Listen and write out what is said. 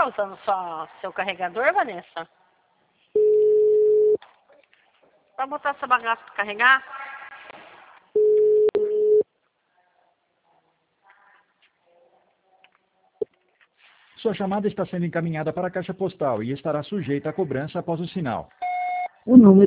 tá usando só seu carregador, Vanessa? Pra botar essa bagaça pra carregar? Sua chamada está sendo encaminhada para a caixa postal e estará sujeita a cobrança após o sinal. O número